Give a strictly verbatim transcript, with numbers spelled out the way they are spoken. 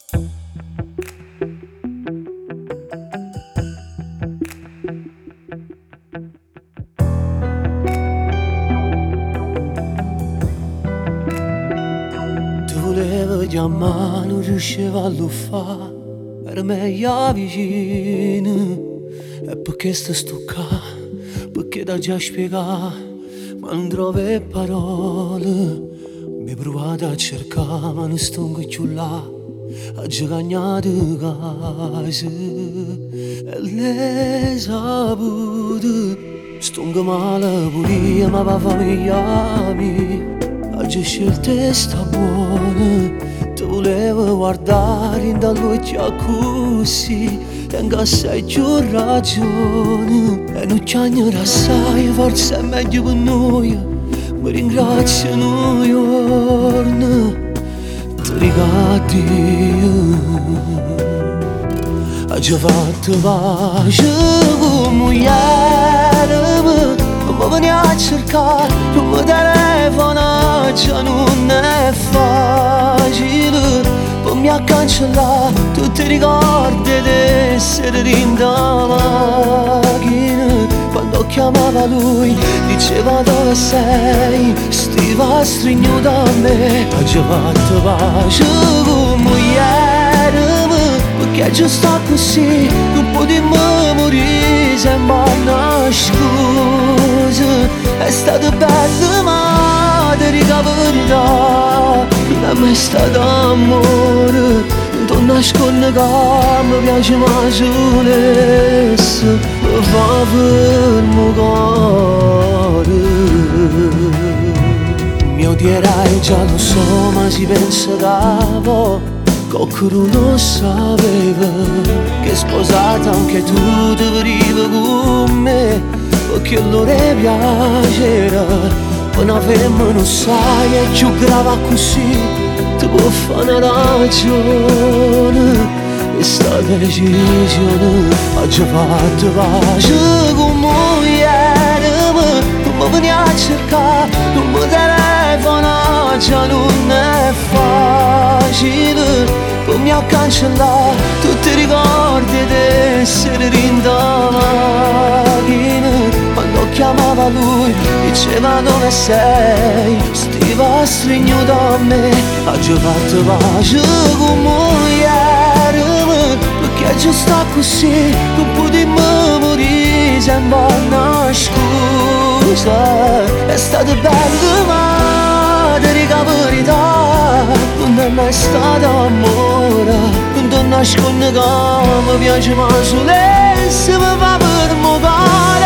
Volevo chiamare, non riuscivo a lo fare, per me io vicino. E perché sto sto qua, perché da già spiegare, ma non trovo le parole. Mi ho provato a cercare, ma non sto più là, a giocare di casa. E lei saputo, sto male pure io, ma va famiglia mia. Oggi scelte sta buona, ti volevo guardare dall'occhio così, tengo assai più ragione. E non c'è niente assai, forse è meglio per noi, mi ringraziano i giorni, ti ricordi. Oggi ho fatto pace con ieri, non mi veni a cercare, non mi telefona, già non è facile per me a cancellare tutti i ricordi di essere in da macchina. Quando chiamava lui diceva dove sei, stiva stringendo a me. Oggi ho fatto pace con ieri, perché giusto così non potevo morire, sembra una scusa. È stato bello ma ti dico la verità, non è mai stato amore. Non nascondo che mi piace ma solo mi fa fermo cuore. Mi odierai già lo so, ma si pensa capo, qualcuno non sapeva che sposata anche tu ti veniva con me, perché allora piacere per una femmina non sai, è più grave così, ti può fare una ragione. E sta decisione oggi ho fatto pace con ieri, non mi veni a cercare, non mi telefona, già non è facile per me a cancellare tutti i ricordi di essere in da macchina. Quando chiamava lui diceva dove sei, stiva stringendo a me. Oggi ho fatto pace con ieri, perché giusto così non potevo morire, sembra una scusa. È stato bello ma ti dico la verità, non è mai stato amore. Non ti nascondo che mi piace ma solo se mi fa per muovere.